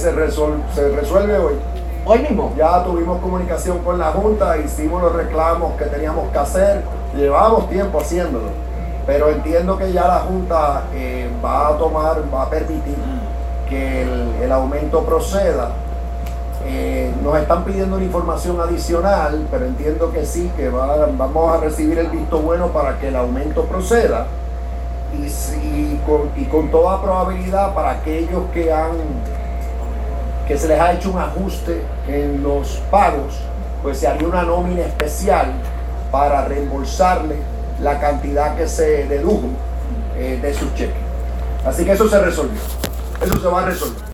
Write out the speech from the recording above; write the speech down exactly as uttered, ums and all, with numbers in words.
se resuelve, se resuelve hoy. Hoy mismo. Ya tuvimos comunicación con la Junta, hicimos los reclamos que teníamos que hacer, llevamos tiempo haciéndolo, pero entiendo que ya la Junta eh, va a tomar, va a permitir que el, el aumento proceda. Eh, nos están pidiendo una información adicional, pero entiendo que sí, que va, vamos a recibir el visto bueno para que el aumento proceda. Y, y, con, y con toda probabilidad para aquellos que han que se les ha hecho un ajuste en los pagos, pues se haría una nómina especial para reembolsarle la cantidad que se dedujo eh, de sus cheques. Así que eso se resolvió, eso se va a resolver.